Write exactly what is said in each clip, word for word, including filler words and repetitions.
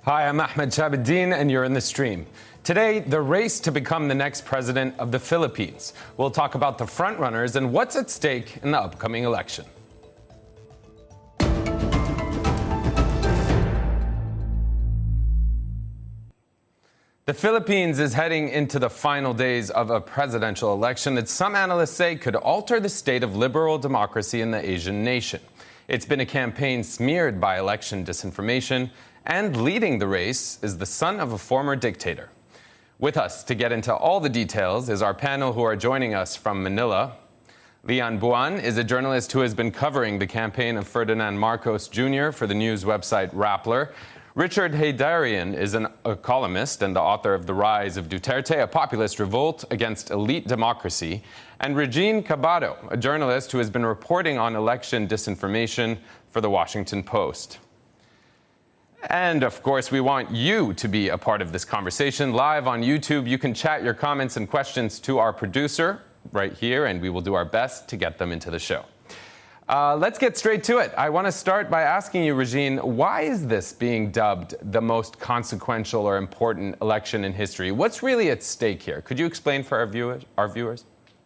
Hi, I'm Ahmed Shahabuddin, and you're in The Stream. Today, the race to become the next president of the Philippines. We'll talk about the frontrunners and what's at stake in the upcoming election. The Philippines is heading into the final days of a presidential election that some analysts say could alter the state of liberal democracy in the Asian nation. It's been a campaign smeared by election disinformation, and leading the race is the son of a former dictator. With us to get into all the details is our panel who are joining us from Manila. Lian Buan is a journalist who has been covering the campaign of Ferdinand Marcos Junior for the news website Rappler. Richard Heydarian is an, a columnist and the author of The Rise of Duterte, a populist revolt against elite democracy. And Regine Cabado, a journalist who has been reporting on election disinformation for The Washington Post. And, of course, we want you to be a part of this conversation. Live on YouTube, you can chat your comments and questions to our producer right here, and we will do our best to get them into the show. Uh, let's get straight to it. I want to start by asking you, Regine, why is this being dubbed the most consequential or important election in history? What's really at stake here? Could you explain for our viewers? Our viewers?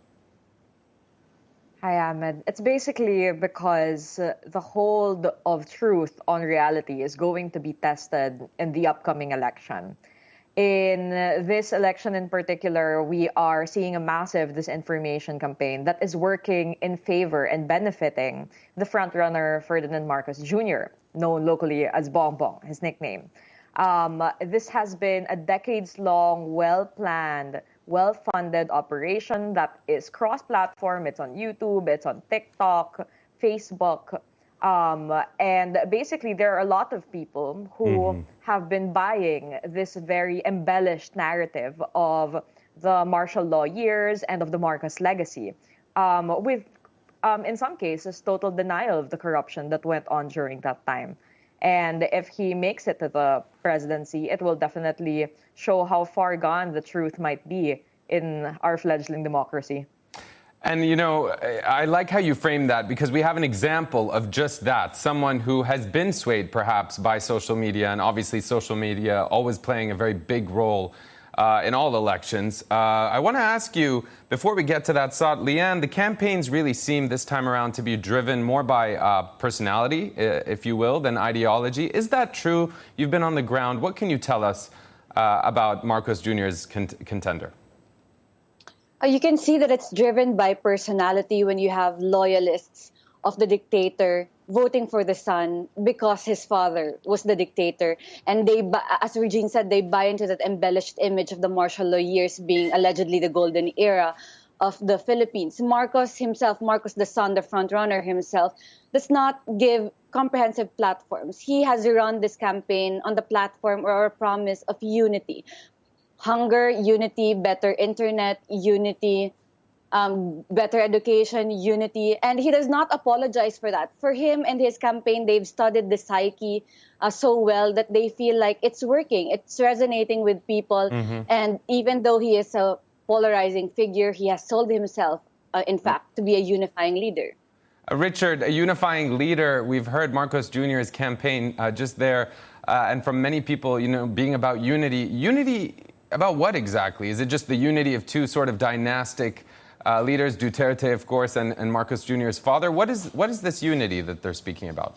Hi, Ahmed. It's basically because uh, the hold of truth on reality is going to be tested in the upcoming election. In uh, this election in particular, we are seeing a massive disinformation campaign that is working in favor and benefiting the frontrunner Ferdinand Marcos Junior, known locally as Bongbong, his nickname. Um, this has been a decades-long, well-planned, well-funded operation that is cross-platform. It's on YouTube, it's on TikTok, Facebook. Um, and basically, there are a lot of people who mm-hmm. have been buying this very embellished narrative of the martial law years and of the Marcos legacy, um, with, um, in some cases, total denial of the corruption that went on during that time. And if he makes it to the presidency, it will definitely show how far gone the truth might be in our fledgling democracy. And, you know, I like how you frame that, because we have an example of just that. Someone who has been swayed, perhaps, by social media, and obviously social media always playing a very big role uh, in all elections. Uh, I want to ask you, before we get to that thought, Lian, the campaigns really seem this time around to be driven more by uh, personality, if you will, than ideology. Is that true? You've been on the ground. What can you tell us uh, about Marcos Junior's cont- contender? You can see that it's driven by personality when you have loyalists of the dictator voting for the son because his father was the dictator. And they, as Regine said, they buy into that embellished image of the martial law years being allegedly the golden era of the Philippines. Marcos himself, Marcos the son, the frontrunner himself, does not give comprehensive platforms. He has run this campaign on the platform or a promise of unity. Hunger, unity, better internet, unity, um, better education, unity. And he does not apologize for that. For him and his campaign, they've studied the psyche uh, so well that they feel like it's working. It's resonating with people. Mm-hmm. And even though he is a polarizing figure, he has sold himself, uh, in fact, to be a unifying leader. Uh, Richard, a unifying leader. We've heard Marcos Junior's campaign uh, just there. Uh, and from many people, you know, being about unity. Unity... About what exactly? Is it just the unity of two sort of dynastic uh, leaders, Duterte, of course, and, and Marcos Junior's father? What is what is this unity that they're speaking about?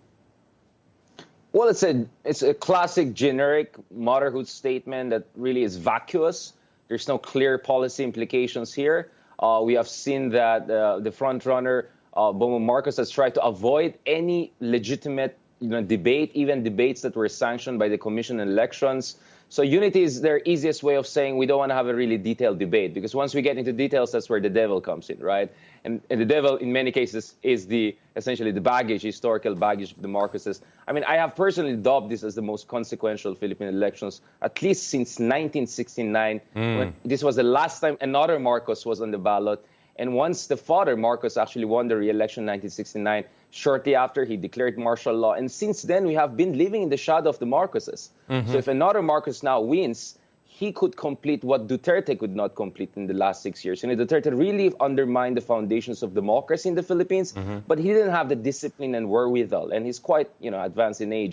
Well, it's a it's a classic generic motherhood statement that really is vacuous. There's no clear policy implications here. Uh, we have seen that uh, the frontrunner, uh, Bongbong Marcos, has tried to avoid any legitimate you know, debate, even debates that were sanctioned by the Commission on Elections. So unity is their easiest way of saying we don't want to have a really detailed debate, because once we get into details, that's where the devil comes in, right? And, and the devil, in many cases, is the essentially the baggage, historical baggage of the Marcoses. I mean, I have personally dubbed this as the most consequential Philippine elections, at least since nineteen sixty-nine, mm. when this was the last time another Marcos was on the ballot. And once the father, Marcos, actually won the re-election in nineteen sixty-nine, shortly after, he declared martial law. And since then, we have been living in the shadow of the Marcoses. Mm-hmm. So if another Marcos now wins, he could complete what Duterte could not complete in the last six years. You know, Duterte really undermined the foundations of democracy in the Philippines, mm-hmm. but he didn't have the discipline and wherewithal. And he's quite, you know, advanced in age.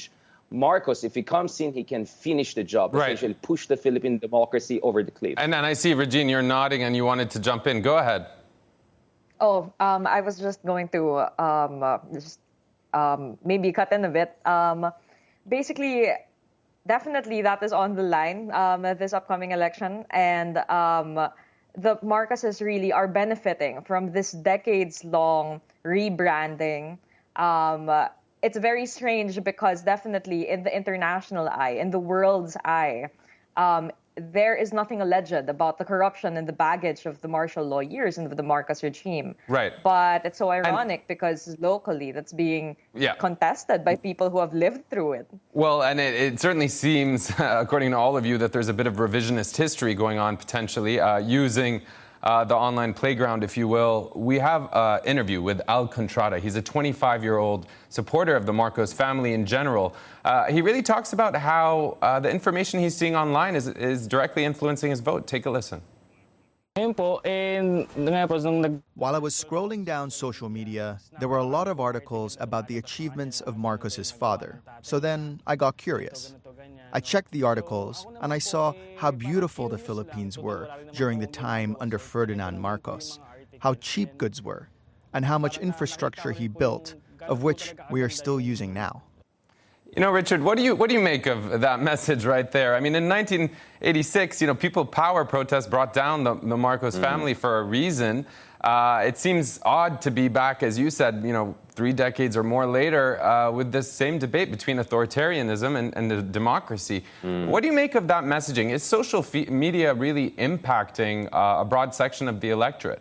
Marcos, if he comes in, he can finish the job, right. essentially push the Philippine democracy over the cliff. And then I see, Regine, you're nodding and you wanted to jump in. Go ahead. Oh, um, I was just going to um, uh, just um, maybe cut in a bit. Um, basically, definitely that is on the line um, this upcoming election. And um, the Marcoses really are benefiting from this decades-long rebranding. Um, uh, it's very strange because definitely in the international eye, in the world's eye, um, there is nothing alleged about the corruption and the baggage of the martial law years and of the Marcos regime. Right. But it's so ironic and, because locally that's being yeah. contested by people who have lived through it. Well, and it, it certainly seems, uh, according to all of you, that there's a bit of revisionist history going on potentially uh, using uh, the online playground, if you will. We have an interview with Al Contrada. He's a twenty-five-year-old supporter of the Marcos family in general. Uh, he really talks about how uh, the information he's seeing online is, is directly influencing his vote. Take a listen. While I was scrolling down social media, there were a lot of articles about the achievements of Marcos's father. So then I got curious. I checked the articles and I saw how beautiful the Philippines were during the time under Ferdinand Marcos, how cheap goods were, and how much infrastructure he built, of which we are still using now. You know, Richard, what do you what do you make of that message right there? I mean, in nineteen eighty-six, you know, People Power protests brought down the, the Marcos mm. family for a reason. Uh, it seems odd to be back, as you said, you know, three decades or more later, uh, with this same debate between authoritarianism and, and the democracy. Mm. What do you make of that messaging? Is social fe- media really impacting uh, a broad section of the electorate?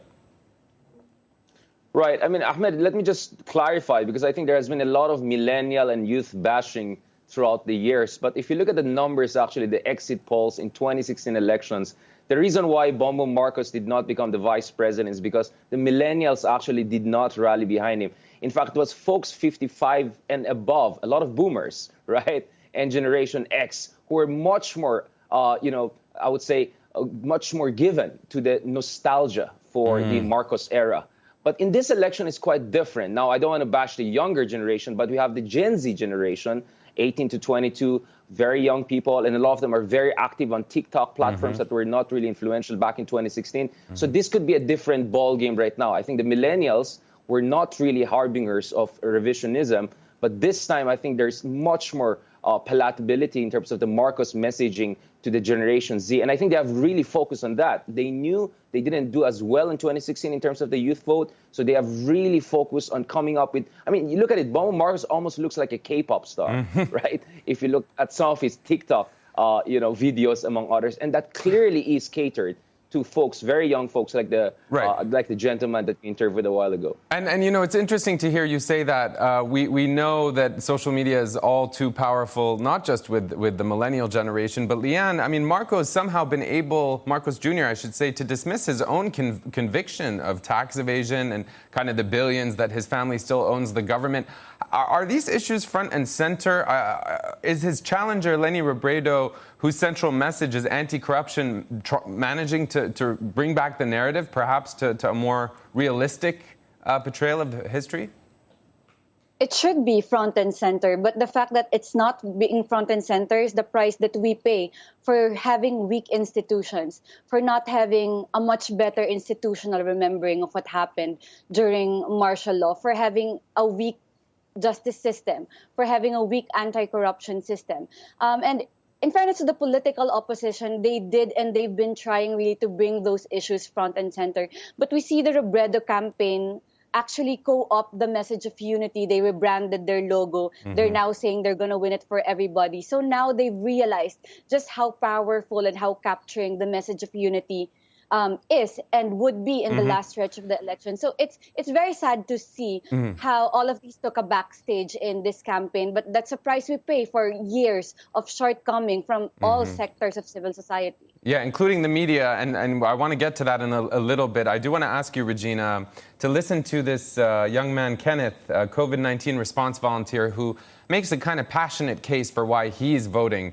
Right. I mean, Ahmed, let me just clarify, because I think there has been a lot of millennial and youth bashing throughout the years. But if you look at the numbers, actually, the exit polls in twenty sixteen elections, the reason why Bongbong Marcos did not become the vice president is because the millennials actually did not rally behind him. In fact, it was folks fifty-five and above, a lot of boomers, right, and Generation X, who were much more, uh, you know, I would say, uh, much more given to the nostalgia for mm. the Marcos era. But in this election, it's quite different. Now, I don't want to bash the younger generation, but we have the Gen Z generation, eighteen to twenty-two, very young people, and a lot of them are very active on TikTok platforms mm-hmm. that were not really influential back in twenty sixteen. Mm-hmm. So this could be a different ball game right now. I think the millennials were not really harbingers of revisionism, but this time I think there's much more uh, palatability in terms of the Marcos messaging to the Generation Z. And I think they have really focused on that. They knew they didn't do as well in twenty sixteen in terms of the youth vote, so they have really focused on coming up with, I mean, you look at it, Bongbong Marcos almost looks like a K-pop star, mm-hmm. right? If you look at some of his TikTok, uh, you know, videos, among others, and that clearly is catered to folks, very young folks like the right. uh, like the gentleman that we interviewed a while ago. And, and you know, it's interesting to hear you say that. Uh, we, we know that social media is all too powerful, not just with, with the millennial generation, but Leanne, I mean, Marcos somehow been able, Marcos Junior, I should say, to dismiss his own con- conviction of tax evasion and kind of the billions that his family still owns the government. Are, are these issues front and center? Uh, is his challenger, Leni Robredo, whose central message is anti-corruption, tr- managing to, to bring back the narrative, perhaps to, to a more realistic uh, portrayal of history? It should be front and center, but the fact that it's not being front and center is the price that we pay for having weak institutions, for not having a much better institutional remembering of what happened during martial law, for having a weak justice system, for having a weak anti-corruption system. Um, and in fairness to the political opposition, they did and they've been trying really to bring those issues front and center. But we see the Robredo campaign actually co-opt the message of unity. They rebranded their logo. Mm-hmm. They're now saying they're going to win it for everybody. So now they've realized just how powerful and how capturing the message of unity Um, is and would be in mm-hmm. the last stretch of the election. So it's it's very sad to see mm-hmm. how all of these took a backstage in this campaign, but that's a price we pay for years of shortcoming from mm-hmm. all sectors of civil society. Yeah, including the media, and, and I want to get to that in a, a little bit. I do want to ask you, Regina, to listen to this uh, young man, Kenneth, a COVID nineteen response volunteer, who makes a kind of passionate case for why he's voting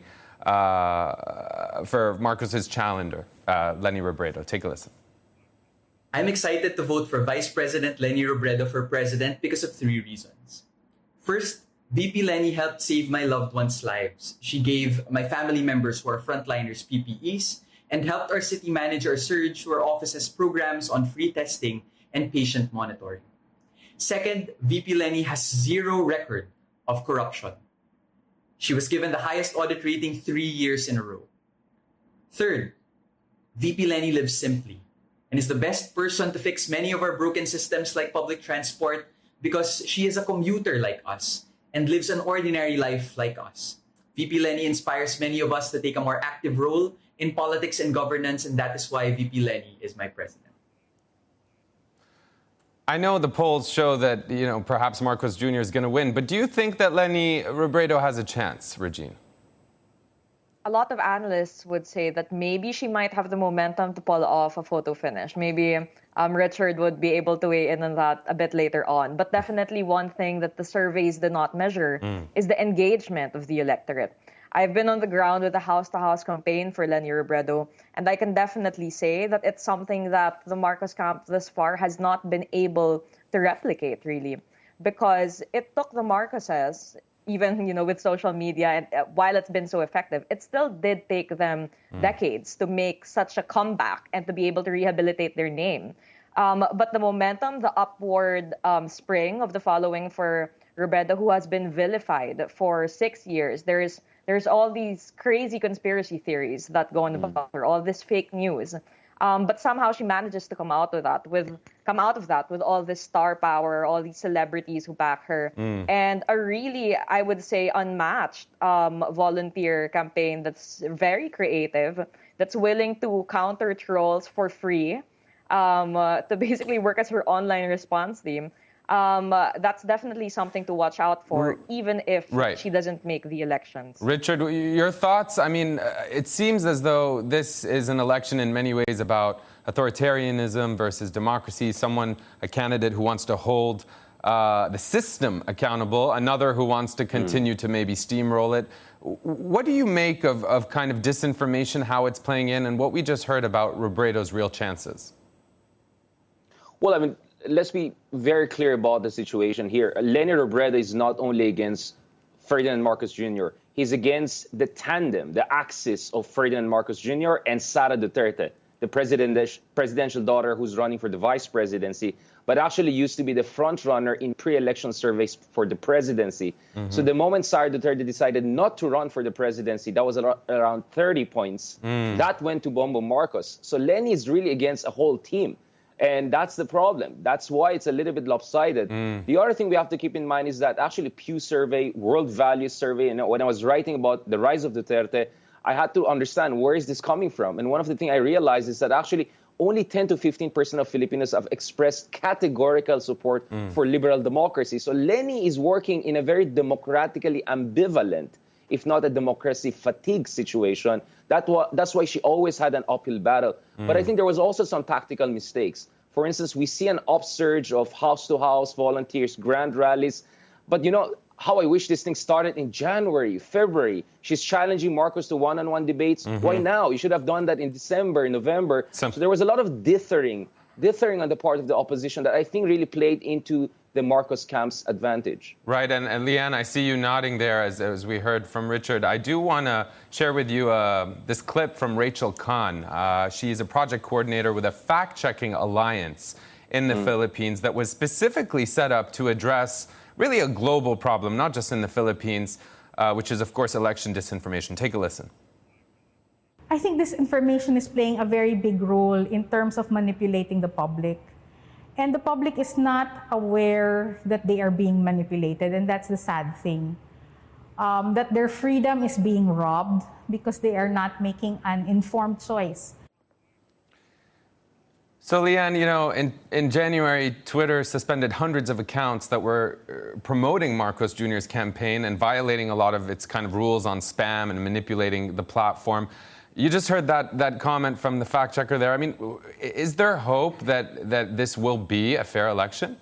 uh, for Marcos's challenger. Uh, Leni Robredo. Take a listen. I'm excited to vote for Vice President Leni Robredo for president because of three reasons. First, V P Lenny helped save my loved ones' lives. She gave my family members who are frontliners P P Es and helped our city manage our surge to our office's programs on free testing and patient monitoring. Second, V P Lenny has zero record of corruption. She was given the highest audit rating three years in a row. Third, V P Lenny lives simply and is the best person to fix many of our broken systems like public transport because she is a commuter like us and lives an ordinary life like us. V P Lenny inspires many of us to take a more active role in politics and governance, and that is why V P Lenny is my president. I know the polls show that, you know, perhaps Marcos Junior is going to win, but do you think that Leni Robredo has a chance, Regine? A lot of analysts would say that maybe she might have the momentum to pull off a photo finish. Maybe um, Richard would be able to weigh in on that a bit later on. But definitely one thing that the surveys did not measure mm. is the engagement of the electorate. I've been on the ground with the house-to-house campaign for Leni Robredo, and I can definitely say that it's something that the Marcos camp thus far has not been able to replicate, really, because it took the Marcoses, even, you know, with social media, and uh, while it's been so effective, it still did take them mm. decades to make such a comeback and to be able to rehabilitate their name. Um, but the momentum, the upward um, spring of the following for Robredo, who has been vilified for six years, there's there's all these crazy conspiracy theories that go on about her, all this fake news. Um, but somehow she manages to come out of that with come out of that with all this star power, all these celebrities who back her, mm. and a really, I would say, unmatched um, volunteer campaign that's very creative, that's willing to counter trolls for free, um, uh, to basically work as her online response team. Um, uh, that's definitely something to watch out for, even if right. she doesn't make the elections. Richard, your thoughts? I mean, uh, it seems as though this is an election in many ways about authoritarianism versus democracy. Someone, a candidate who wants to hold uh, the system accountable, another who wants to continue mm. to maybe steamroll it. What do you make of, of kind of disinformation, how it's playing in, and what we just heard about Robredo's real chances? Well, I mean, let's be very clear about the situation here. Leni Robredo is not only against Ferdinand Marcos Junior He's against the tandem, the axis of Ferdinand Marcos Junior and Sara Duterte, the president, presidential daughter who's running for the vice presidency, but actually used to be the front runner in pre-election surveys for the presidency. Mm-hmm. So the moment Sara Duterte decided not to run for the presidency, that was around thirty points. Mm. That went to Bongbong Marcos. So Leni is really against a whole team. And that's the problem. That's why it's a little bit lopsided. Mm. The other thing we have to keep in mind is that actually Pew Survey, World Values Survey, you know, when I was writing about the rise of Duterte, I had to understand where is this coming from. And one of the things I realized is that actually only ten to fifteen percent of Filipinos have expressed categorical support mm. for liberal democracy. So Leni is working in a very democratically ambivalent, if not a democracy fatigue situation. That wa- that's why she always had an uphill battle. Mm. But I think there was also some tactical mistakes. For instance, we see an upsurge of house-to-house volunteers, grand rallies. But, you know, how I wish this thing started in January, February. She's challenging Marcos to one-on-one debates. Mm-hmm. Why now? You should have done that in December, November. Some- so there was a lot of dithering, dithering on the part of the opposition that I think really played into the Marcos camp's advantage. Right, and, and Leanne, I see you nodding there as, as we heard from Richard. I do want to share with you uh, this clip from Rachel Khan. Uh, she's a project coordinator with a fact-checking alliance in the mm. Philippines that was specifically set up to address really a global problem, not just in the Philippines, uh, which is, of course, election disinformation. Take a listen. I think disinformation is playing a very big role in terms of manipulating the public. And the public is not aware that they are being manipulated, and that's the sad thing. Um, that their freedom is being robbed because they are not making an informed choice. So, Leanne, you know, in, in January, Twitter suspended hundreds of accounts that were promoting Marcos Junior's campaign and violating a lot of its kind of rules on spam and manipulating the platform. You just heard that, that comment from the fact checker there. I mean, is there hope that, that this will be a fair election?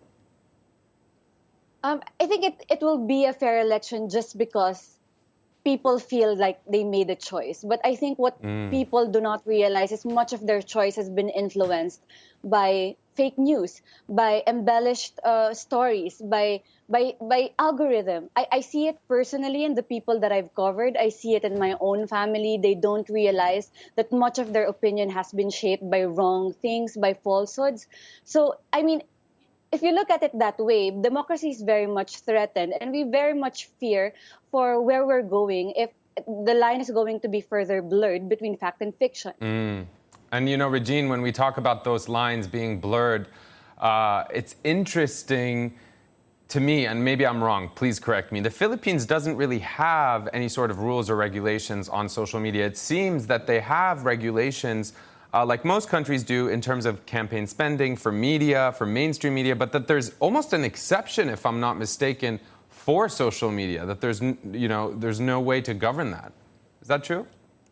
Um, I think it, it will be a fair election just because people feel like they made a choice. But I think what mm. people do not realize is much of their choice has been influenced by fake news, by embellished uh, stories, by by by algorithm. I, I see it personally in the people that I've covered. I see it in my own family. They don't realize that much of their opinion has been shaped by wrong things, by falsehoods. So, I mean, if you look at it that way, democracy is very much threatened, and we very much fear for where we're going if the line is going to be further blurred between fact and fiction. Mm. And, you know, Regine, when we talk about those lines being blurred, uh, it's interesting to me, and maybe I'm wrong, please correct me, the Philippines doesn't really have any sort of rules or regulations on social media. It seems that they have regulations uh, like most countries do in terms of campaign spending for media, for mainstream media, but that there's almost an exception, if I'm not mistaken, for social media, that there's, you know, there's no way to govern that. Is that true?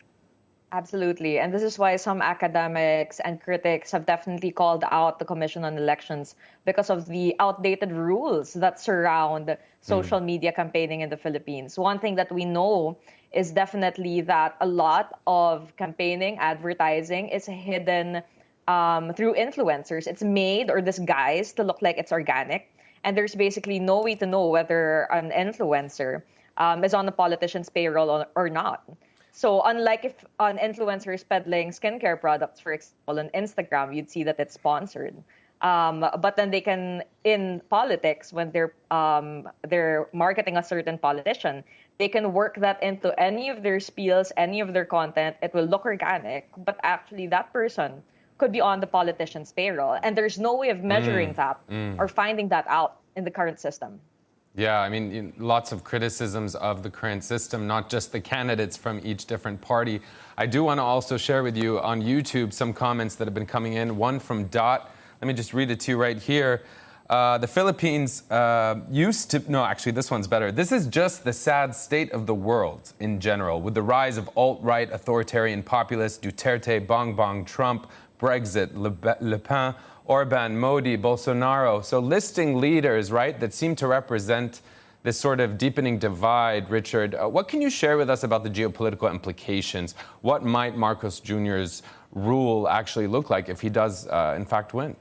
Absolutely. And this is why some academics and critics have definitely called out the Commission on Elections because of the outdated rules that surround social mm. media campaigning in the Philippines. One thing that we know is definitely that a lot of campaigning, advertising is hidden um, through influencers. It's made or disguised to look like it's organic. And there's basically no way to know whether an influencer um, is on a politician's payroll or, or not. So unlike if an influencer is peddling skincare products, for example, on Instagram, you'd see that it's sponsored. Um, but then they can, in politics, when they're um, they're marketing a certain politician, they can work that into any of their spiels, any of their content. It will look organic, but actually that person could be on the politician's payroll. And there's no way of measuring mm, that mm. or finding that out in the current system. Yeah, I mean, lots of criticisms of the current system, not just the candidates from each different party. I do want to also share with you on YouTube some comments that have been coming in. One from Dot. Let me just read it to you right here. Uh, the Philippines uh, used to... No, actually, this one's better. This is just the sad state of the world in general, with the rise of alt-right, authoritarian populists, Duterte, Bongbong, Trump, Brexit, Le, Le Pen, Orban, Modi, Bolsonaro. So listing leaders, right, that seem to represent this sort of deepening divide. Richard, uh, what can you share with us about the geopolitical implications? What might Marcos Junior's rule actually look like if he does, uh, in fact, win?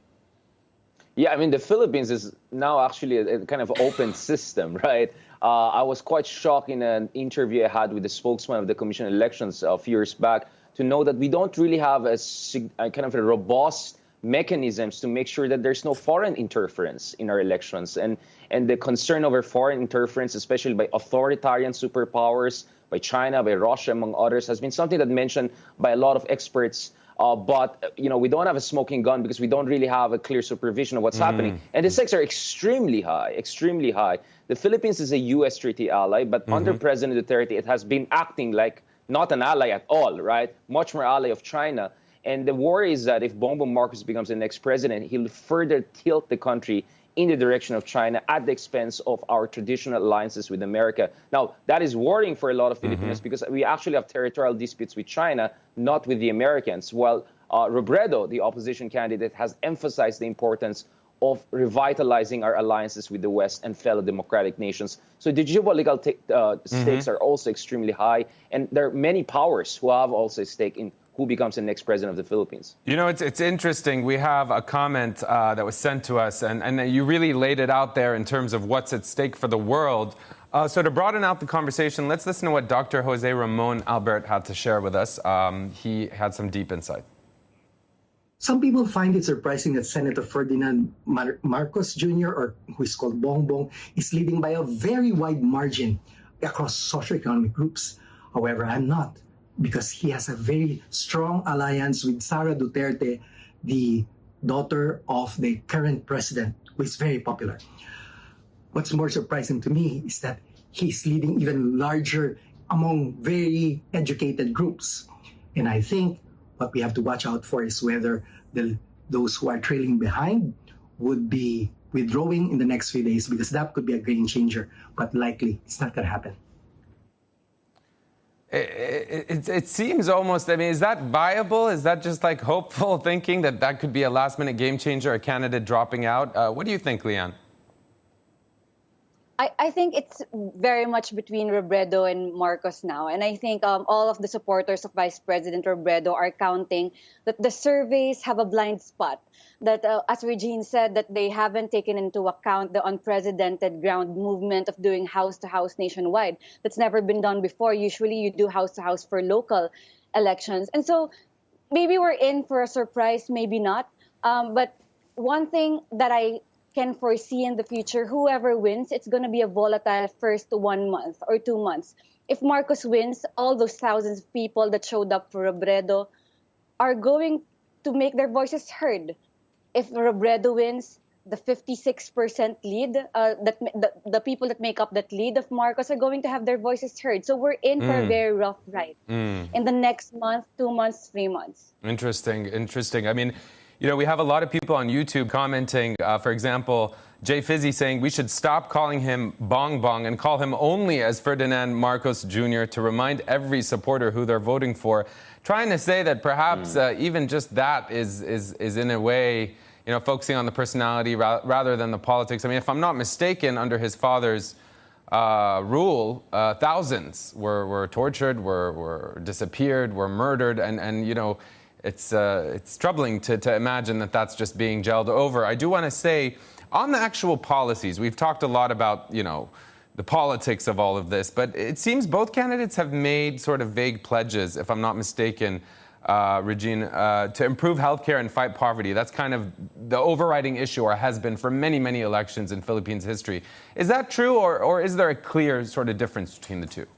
Yeah, I mean, the Philippines is now actually a, a kind of open system, right? Uh, I was quite shocked in an interview I had with the spokesman of the Commission on Elections a few years back to know that we don't really have a, a kind of a robust mechanisms to make sure that there's no foreign interference in our elections. And, and the concern over foreign interference, especially by authoritarian superpowers, by China, by Russia, among others, has been something that mentioned by a lot of experts. Uh, but, you know, we don't have a smoking gun because we don't really have a clear supervision of what's mm. happening. And the stakes are extremely high, extremely high. The Philippines is a U S treaty ally, but mm-hmm. under President Duterte, it has been acting like not an ally at all, right? Much more ally of China. And the worry is that if Bongbong Marcos becomes the next president, he'll further tilt the country in the direction of China at the expense of our traditional alliances with America. Now, that is worrying for a lot of Filipinos mm-hmm. because we actually have territorial disputes with China, not with the Americans. While uh, Robredo, the opposition candidate, has emphasized the importance of revitalizing our alliances with the West and fellow democratic nations. So the geopolitical t- uh, stakes mm-hmm. are also extremely high. And there are many powers who have also a stake in who becomes the next president of the Philippines. You know, it's it's interesting. We have a comment uh, that was sent to us, and, and you really laid it out there in terms of what's at stake for the world. Uh, so to broaden out the conversation, let's listen to what Doctor Jose Ramon Albert had to share with us. Um, he had some deep insight. Some people find it surprising that Senator Ferdinand Mar- Marcos Junior, or who is called Bongbong, is leading by a very wide margin across socioeconomic groups. However, I'm not, because he has a very strong alliance with Sara Duterte, the daughter of the current president, who is very popular. What's more surprising to me is that he's leading even larger among very educated groups. And I think what we have to watch out for is whether the, those who are trailing behind would be withdrawing in the next few days, because that could be a game changer, but likely it's not going to happen. It, it, it seems almost, I mean, is that viable? Is that just like hopeful thinking that that could be a last-minute game changer, a candidate dropping out? Uh, what do you think, Leanne? I, I think it's very much between Robredo and Marcos now. And I think um, all of the supporters of Vice President Robredo are counting that the surveys have a blind spot. That, uh, as Regine said, that they haven't taken into account the unprecedented ground movement of doing house-to-house nationwide. That's never been done before. Usually you do house-to-house for local elections. And so maybe we're in for a surprise, maybe not. Um, but one thing that I can foresee in the future, whoever wins, it's going to be a volatile first one month or two months. If Marcos wins, all those thousands of people that showed up for Robredo are going to make their voices heard. If Robredo wins, the fifty-six percent lead, uh, that the, the people that make up that lead of Marcos are going to have their voices heard. So we're in mm. for a very rough ride mm. in the next month, two months, three months. Interesting, interesting. I mean, you know, we have a lot of people on YouTube commenting, uh, for example, Jay Fizzy saying we should stop calling him Bong Bong and call him only as Ferdinand Marcos Junior to remind every supporter who they're voting for. Trying to say that perhaps mm. uh, even just that is, is, is in a way, you know, focusing on the personality ra- rather than the politics. I mean, if I'm not mistaken, under his father's uh, rule, uh, thousands were, were tortured, were, were disappeared, were murdered, and, and you know, It's uh, it's troubling to, to imagine that that's just being gelled over. I do want to say, on the actual policies, we've talked a lot about, you know, the politics of all of this, but it seems both candidates have made sort of vague pledges, if I'm not mistaken, uh, Regine, uh, to improve healthcare and fight poverty. That's kind of the overriding issue, or has been for many, many elections in Philippines history. Is that true, or, or is there a clear sort of difference between the two?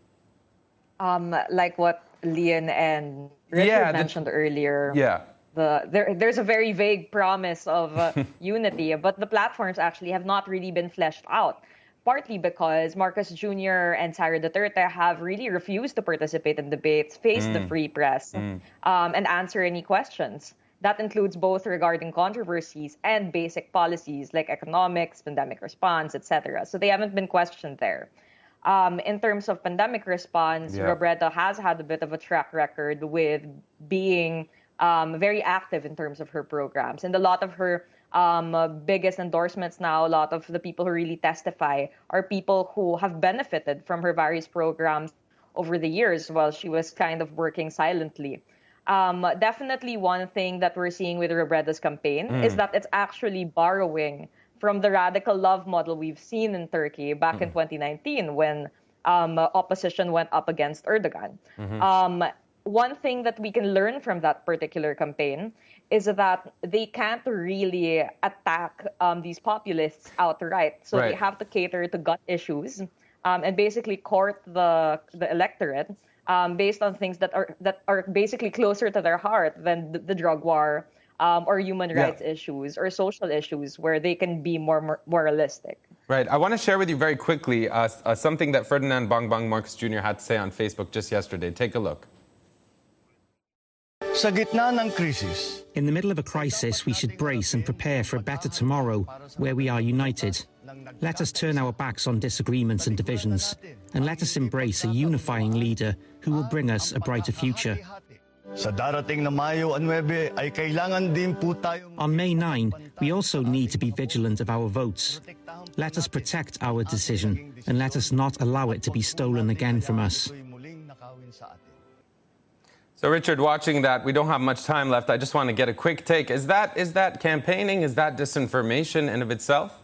Um, like what Lian and Richard yeah, the, mentioned earlier. Yeah. The, there, there's a very vague promise of uh, unity, but the platforms actually have not really been fleshed out. Partly because Marcos Junior and Sara Duterte have really refused to participate in debates, face mm. the free press, mm. um, and answer any questions. That includes both regarding controversies and basic policies like economics, pandemic response, et cetera. So they haven't been questioned there. Um, in terms of pandemic response, yeah. Robredo has had a bit of a track record with being um, very active in terms of her programs. And a lot of her um, uh, biggest endorsements now, a lot of the people who really testify are people who have benefited from her various programs over the years while she was kind of working silently. Um, definitely one thing that we're seeing with Robredo's campaign mm. is that it's actually borrowing from the radical love model we've seen in Turkey back mm. in twenty nineteen when um, opposition went up against Erdogan. Mm-hmm. Um, one thing that we can learn from that particular campaign is that they can't really attack um, these populists outright. So right. they have to cater to gut issues um, and basically court the the electorate um, based on things that are that are basically closer to their heart than the, the drug war um, or human rights yeah. issues or social issues where they can be more, more moralistic. Right. I want to share with you very quickly uh, uh, something that Ferdinand Bong Bong Marcos Junior had to say on Facebook just yesterday. Take a look. Sa gitna ng krisis. In the middle of a crisis, we should brace and prepare for a better tomorrow where we are united. Let us turn our backs on disagreements and divisions, and let us embrace a unifying leader who will bring us a brighter future. Sa darating na Mayo nueve ay kailangan din po tayo. On May ninth, we also need to be vigilant of our votes. Let us protect our decision, and let us not allow it to be stolen again from us. So, Richard, watching that, we don't have much time left. I just want to get a quick take. Is that is that campaigning? Is that disinformation in of itself?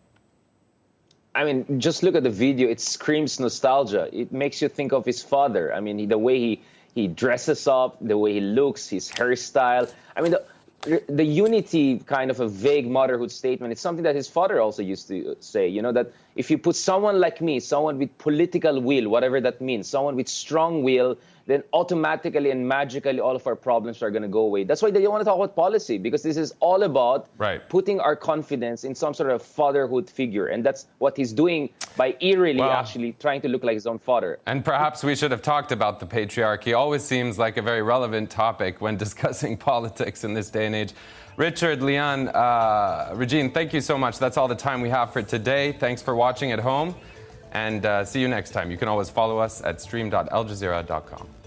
I mean, just look at the video. It screams nostalgia. It makes you think of his father. I mean, the way he, he dresses up, the way he looks, his hairstyle. I mean, the, the unity kind of a vague motherhood statement. It's something that his father also used to say, you know, that if you put someone like me, someone with political will, whatever that means, someone with strong will, then automatically and magically all of our problems are going to go away. That's why they don't want to talk about policy, because this is all about right. putting our confidence in some sort of fatherhood figure. And that's what he's doing by eerily well, actually trying to look like his own father. And perhaps we should have talked about the patriarchy. Always seems like a very relevant topic when discussing politics in this day and age. Richard, Lian, uh, Regine, thank you so much. That's all the time we have for today. Thanks for watching at home. And uh, see you next time. You can always follow us at stream dot al jazeera dot com.